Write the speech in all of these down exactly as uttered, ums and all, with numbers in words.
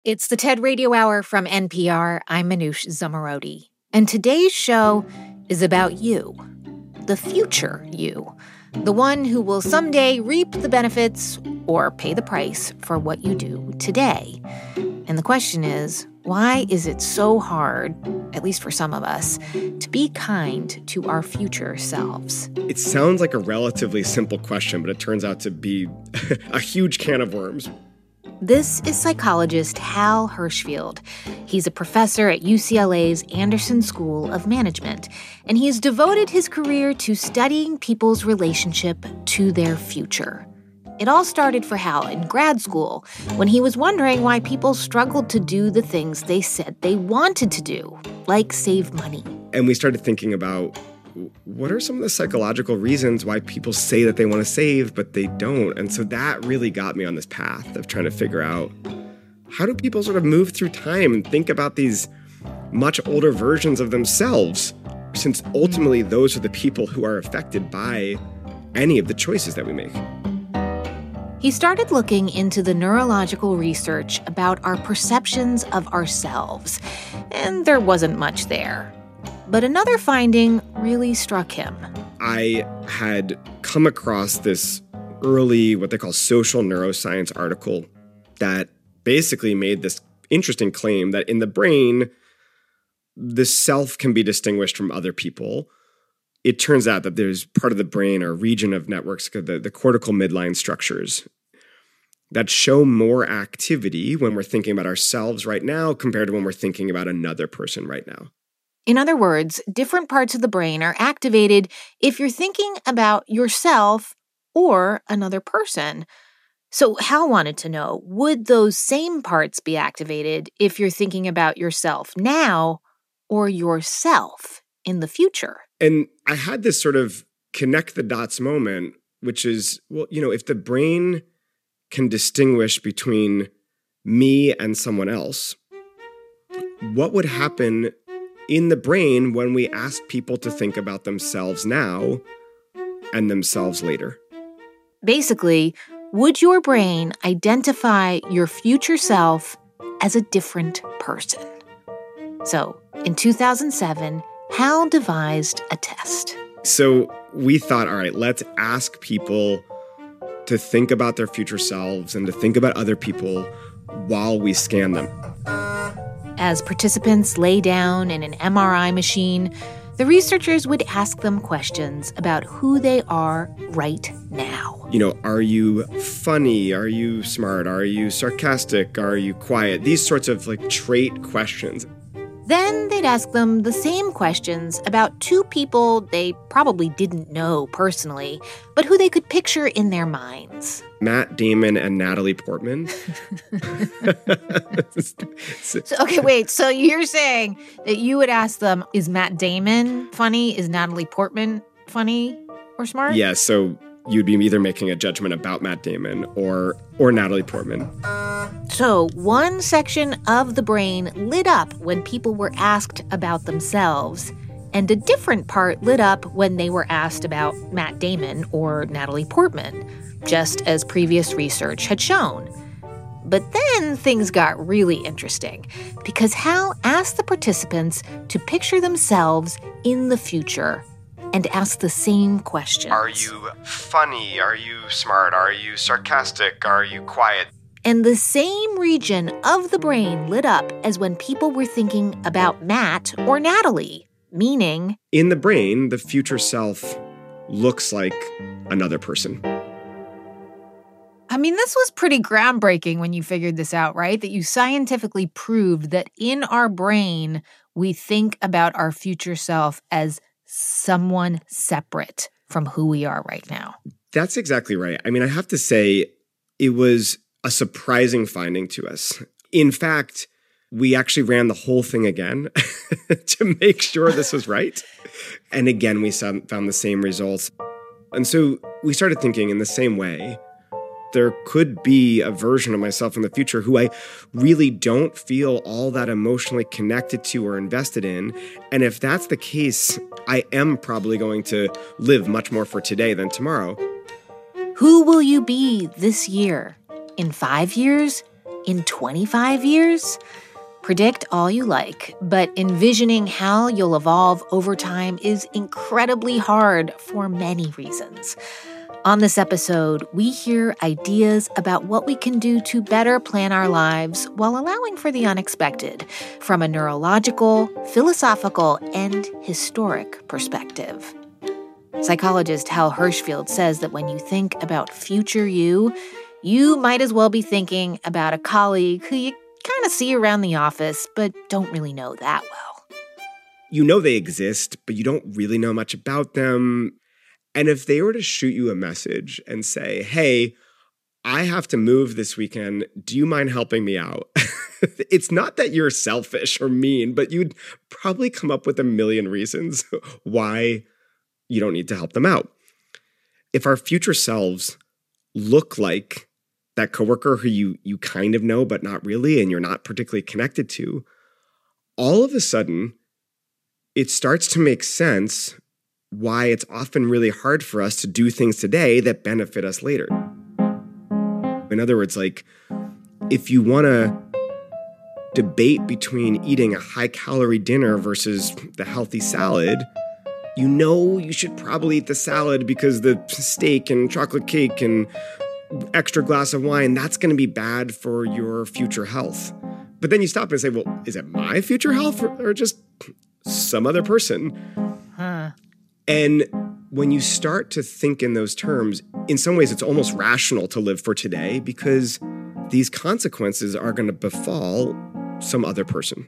It's the TED Radio Hour from N P R. I'm Manoush Zomorodi. And today's show is about you, the future you, the one who will someday reap the benefits or pay the price for what you do today. And the question is, why is it so hard, at least for some of us, to be kind to our future selves? It sounds like a relatively simple question, but it turns out to be a huge can of worms. This is psychologist Hal Hershfield. He's a professor at U C L A's Anderson School of Management, and he's devoted his career to studying people's relationship to their future. It all started for Hal in grad school, when he was wondering why people struggled to do the things they said they wanted to do, like save money. And we started thinking about, what are some of the psychological reasons why people say that they want to save, but they don't? And so that really got me on this path of trying to figure out, how do people sort of move through time and think about these much older versions of themselves, since ultimately those are the people who are affected by any of the choices that we make. He started looking into the neurological research about our perceptions of ourselves, and there wasn't much there. But another finding really struck him. I had come across this early, what they call social neuroscience article that basically made this interesting claim that in the brain, the self can be distinguished from other people. It turns out that there's part of the brain or region of networks, the, the cortical midline structures, that show more activity when we're thinking about ourselves right now compared to when we're thinking about another person right now. In other words, different parts of the brain are activated if you're thinking about yourself or another person. So Hal wanted to know, would those same parts be activated if you're thinking about yourself now or yourself in the future? And I had this sort of connect the dots moment, which is, well, you know, if the brain can distinguish between me and someone else, what would happen in the brain when we ask people to think about themselves now and themselves later? Basically, would your brain identify your future self as a different person? So, in two thousand seven, Hal devised a test. So we thought, all right, let's ask people to think about their future selves and to think about other people while we scan them. As participants lay down in an M R I machine, the researchers would ask them questions about who they are right now. You know, are you funny? Are you smart? Are you sarcastic? Are you quiet? These sorts of like trait questions. Then they'd ask them the same questions about two people they probably didn't know personally, but who they could picture in their minds. Matt Damon and Natalie Portman. so, okay, wait. So you're saying that you would ask them, is Matt Damon funny? Is Natalie Portman funny or smart? Yeah, so you'd be either making a judgment about Matt Damon or or Natalie Portman. So one section of the brain lit up when people were asked about themselves, and a different part lit up when they were asked about Matt Damon or Natalie Portman, just as previous research had shown. But then things got really interesting, because Hal asked the participants to picture themselves in the future and ask the same questions. Are you funny? Are you smart? Are you sarcastic? Are you quiet? And the same region of the brain lit up as when people were thinking about Matt or Natalie, meaning... in the brain, the future self looks like another person. I mean, this was pretty groundbreaking when you figured this out, right? That you scientifically proved that in our brain, we think about our future self as someone separate from who we are right now. That's exactly right. I mean, I have to say, it was a surprising finding to us. In fact, we actually ran the whole thing again to make sure this was right. And again, we found the same results. And so we started thinking in the same way, there could be a version of myself in the future who I really don't feel all that emotionally connected to or invested in. And if that's the case, I am probably going to live much more for today than tomorrow. Who will you be this year? In five years? in twenty-five years? Predict all you like, but envisioning how you'll evolve over time is incredibly hard for many reasons. On this episode, we hear ideas about what we can do to better plan our lives while allowing for the unexpected from a neurological, philosophical, and historic perspective. Psychologist Hal Hershfield says that when you think about future you, you might as well be thinking about a colleague who you kind of see around the office, but don't really know that well. You know they exist, but you don't really know much about them. And if they were to shoot you a message and say, hey, I have to move this weekend, do you mind helping me out? It's not that you're selfish or mean, but you'd probably come up with a million reasons why you don't need to help them out. If our future selves look like that coworker who you you kind of know but not really and you're not particularly connected to, all of a sudden, it starts to make sense why it's often really hard for us to do things today that benefit us later. In other words, like, if you want to debate between eating a high-calorie dinner versus the healthy salad, you know you should probably eat the salad because the steak and chocolate cake and extra glass of wine, that's going to be bad for your future health. But then you stop and say, well, is it my future health or, or just some other person? Huh. And when you start to think in those terms, in some ways it's almost rational to live for today because these consequences are going to befall some other person.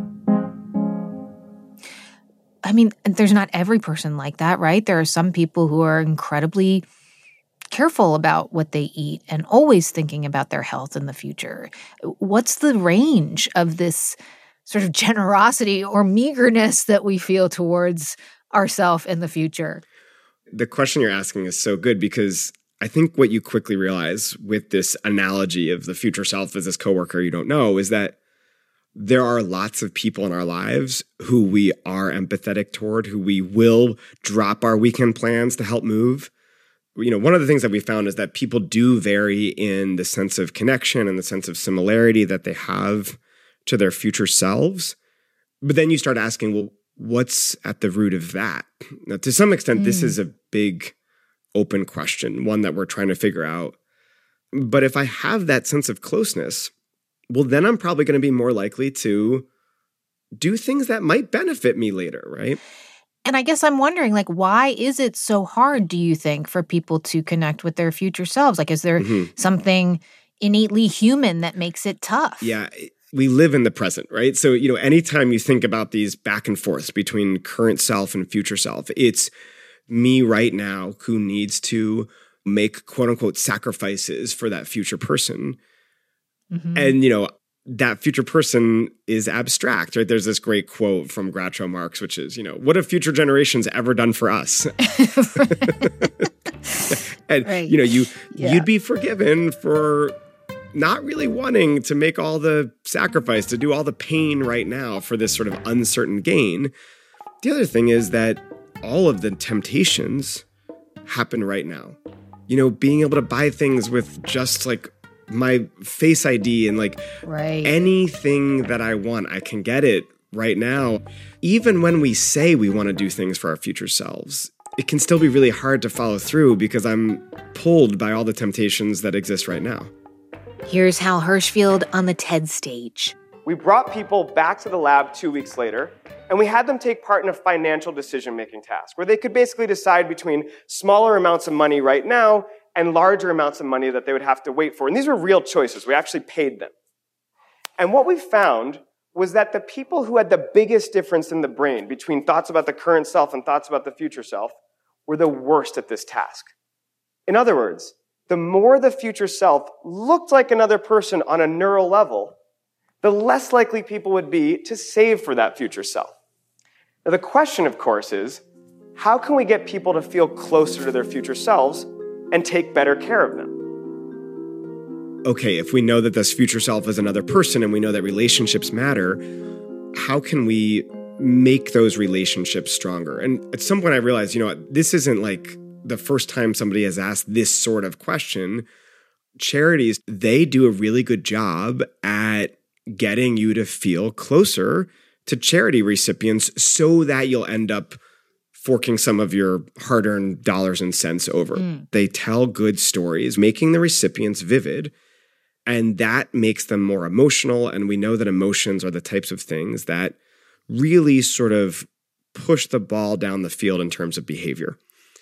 I mean, there's not every person like that, right? There are some people who are incredibly careful about what they eat and always thinking about their health in the future. What's the range of this sort of generosity or meagerness that we feel towards ourselves in the future? The question you're asking is so good because I think what you quickly realize with this analogy of the future self as this coworker you don't know is that there are lots of people in our lives who we are empathetic toward, who we will drop our weekend plans to help move. You know, one of the things that we found is that people do vary in the sense of connection and the sense of similarity that they have to their future selves. But then you start asking, well, what's at the root of that? Now, to some extent, mm. this is a big open question, one that we're trying to figure out. But if I have that sense of closeness, well, then I'm probably going to be more likely to do things that might benefit me later, right? And I guess I'm wondering, like, why is it so hard, do you think, for people to connect with their future selves? Like, is there mm-hmm. something innately human that makes it tough? Yeah, we live in the present, right? So, you know, anytime you think about these back and forths between current self and future self, it's me right now who needs to make quote unquote sacrifices for that future person. Mm-hmm. And, you know, that future person is abstract, right? There's this great quote from Groucho Marx, which is, you know, what have future generations ever done for us? And, right. you know, you, yeah. you'd be forgiven for not really wanting to make all the sacrifice, to do all the pain right now for this sort of uncertain gain. The other thing is that all of the temptations happen right now. You know, being able to buy things with just like my Face I D and like right. anything that I want, I can get it right now. Even when we say we want to do things for our future selves, it can still be really hard to follow through because I'm pulled by all the temptations that exist right now. Here's Hal Hershfield on the TED stage. We brought people back to the lab two weeks later, and we had them take part in a financial decision-making task where they could basically decide between smaller amounts of money right now and larger amounts of money that they would have to wait for. And these were real choices. We actually paid them. And what we found was that the people who had the biggest difference in the brain between thoughts about the current self and thoughts about the future self were the worst at this task. In other words, the more the future self looked like another person on a neural level, the less likely people would be to save for that future self. Now, the question, of course, is how can we get people to feel closer to their future selves and take better care of them? Okay, if we know that this future self is another person and we know that relationships matter, how can we make those relationships stronger? And at some point I realized, you know, this isn't like the first time somebody has asked this sort of question. charities, they do a really good job at getting you to feel closer to charity recipients so that you'll end up forking some of your hard-earned dollars and cents over. Mm. They tell good stories, making the recipients vivid, and that makes them more emotional. And we know that emotions are the types of things that really sort of push the ball down the field in terms of behavior.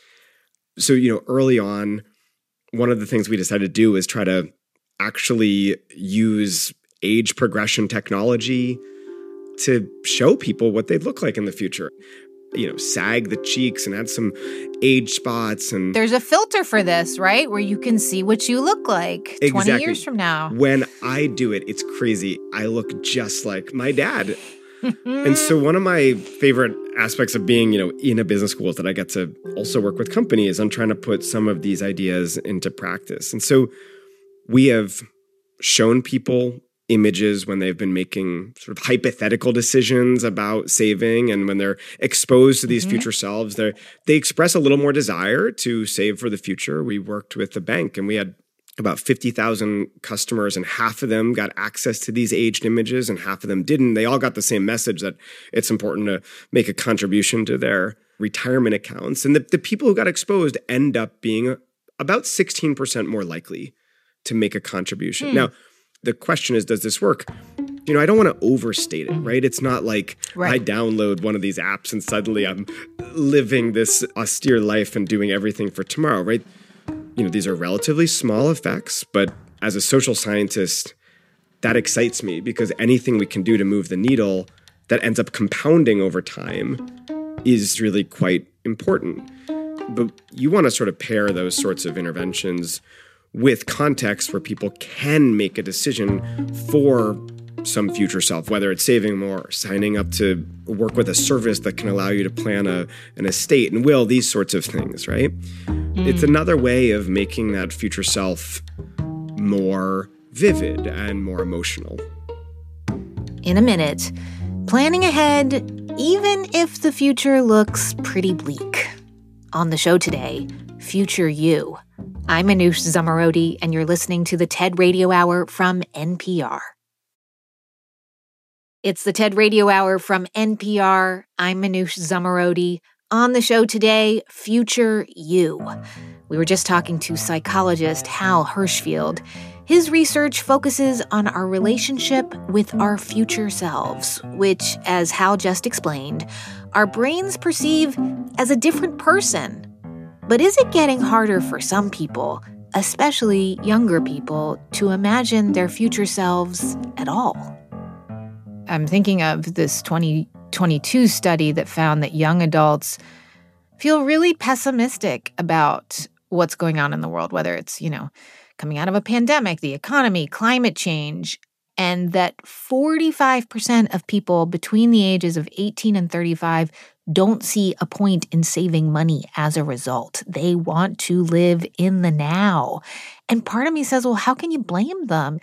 So, you know, early on, one of the things we decided to do is try to actually use age progression technology to show people what they'd look like in the future. You know, sag the cheeks and add some age spots. And there's a filter for this, right? Where you can see what you look like exactly. twenty years from now. When I do it, it's crazy. I look just like my dad. And so one of my favorite aspects of being, you know, in a business school is that I get to also work with companies on trying to put some of these ideas into practice. And so we have shown people images when they've been making sort of hypothetical decisions about saving, and when they're exposed to these mm-hmm. future selves, they they express a little more desire to save for the future. We worked with the bank, and we had about fifty thousand customers, and half of them got access to these aged images and half of them didn't. They all got the same message that it's important to make a contribution to their retirement accounts. And the, the people who got exposed end up being about sixteen percent more likely to make a contribution. Hmm. Now, the question is, does this work? You know, I don't want to overstate it, right? It's not like right. I download one of these apps and suddenly I'm living this austere life and doing everything for tomorrow, right? You know, these are relatively small effects, but as a social scientist, that excites me because anything we can do to move the needle that ends up compounding over time is really quite important. But you want to sort of pair those sorts of interventions with context where people can make a decision for some future self, whether it's saving more, signing up to work with a service that can allow you to plan a, an estate and will, these sorts of things, right? Mm. It's another way of making that future self more vivid and more emotional. In a minute, planning ahead, even if the future looks pretty bleak. On the show today, Future You. I'm Manoush Zomorodi, and you're listening to the TED Radio Hour from N P R. It's the TED Radio Hour from N P R. I'm Manoush Zomorodi. On the show today, Future You. We were just talking to psychologist Hal Hershfield. His research focuses on our relationship with our future selves, which, as Hal just explained, our brains perceive as a different person. But is it getting harder for some people, especially younger people, to imagine their future selves at all? I'm thinking of this twenty twenty-two study that found that young adults feel really pessimistic about what's going on in the world, whether it's, you know, coming out of a pandemic, the economy, climate change, and that forty-five percent of people between the ages of eighteen and thirty-five don't see a point in saving money as a result. They want to live in the now. And part of me says, well, how can you blame them?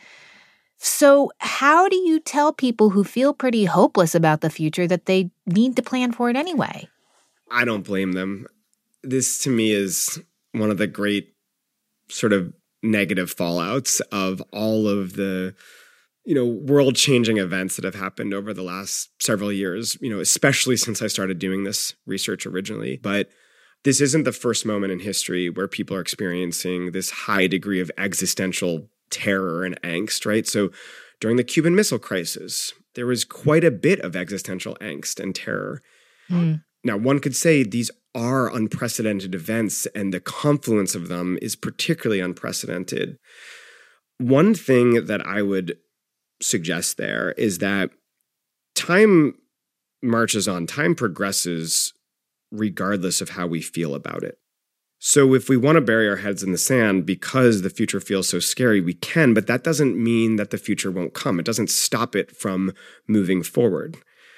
So how do you tell people who feel pretty hopeless about the future that they need to plan for it anyway? I don't blame them. This, to me, is one of the great sort of negative fallouts of all of the, you know, world-changing events that have happened over the last several years, you know, especially since I started doing this research originally. But this isn't the first moment in history where people are experiencing this high degree of existential terror and angst, right? So during the Cuban Missile Crisis, there was quite a bit of existential angst and terror. Mm. Now, one could say these are unprecedented events, and the confluence of them is particularly unprecedented. One thing that I would suggest there is that time marches on, time progresses regardless of how we feel about it. So if we want to bury our heads in the sand because the future feels so scary, we can, but that doesn't mean that the future won't come. It doesn't stop it from moving forward.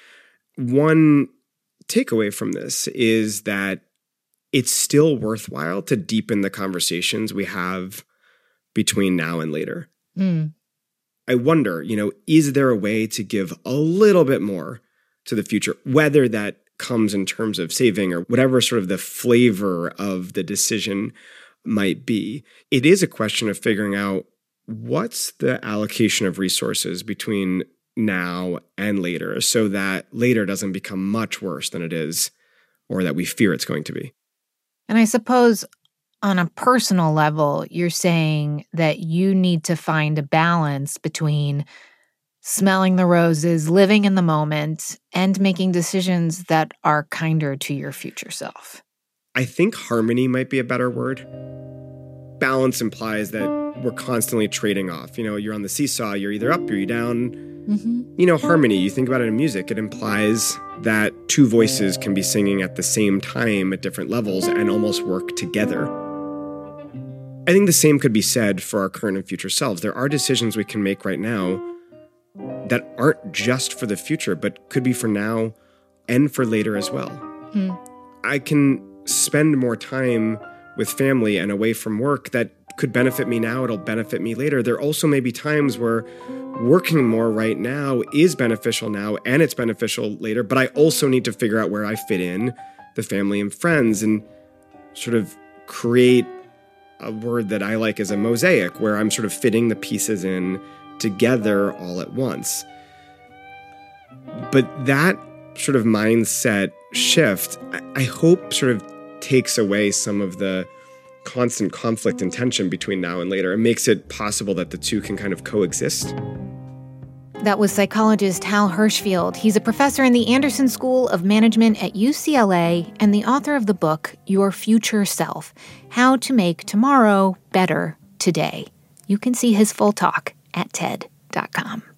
One takeaway from this is that it's still worthwhile to deepen the conversations we have between now and later. Mm. I wonder, you know, is there a way to give a little bit more to the future, whether that comes in terms of saving or whatever sort of the flavor of the decision might be. It is a question of figuring out what's the allocation of resources between now and later so that later doesn't become much worse than it is or that we fear it's going to be. And I suppose on a personal level, you're saying that you need to find a balance between smelling the roses, living in the moment, and making decisions that are kinder to your future self. I think harmony might be a better word. Balance implies that we're constantly trading off. You know, you're on the seesaw, you're either up or you're down. Mm-hmm. You know, harmony, you think about it in music, it implies that two voices can be singing at the same time at different levels and almost work together. I think the same could be said for our current and future selves. There are decisions we can make right now that aren't just for the future, but could be for now and for later as well. Hmm. I can spend more time with family and away from work that could benefit me now, it'll benefit me later. There also may be times where working more right now is beneficial now and it's beneficial later, but I also need to figure out where I fit in the family and friends and sort of create a word that I like as a mosaic where I'm sort of fitting the pieces in together all at once. But that sort of mindset shift, I hope sort of takes away some of the constant conflict and tension between now and later and makes it possible that the two can kind of coexist. That was psychologist Hal Hershfield. He's a professor in the Anderson School of Management at U C L A and the author of the book, Your Future Self, How to Make Tomorrow Better Today. You can see his full talk at T E D dot com.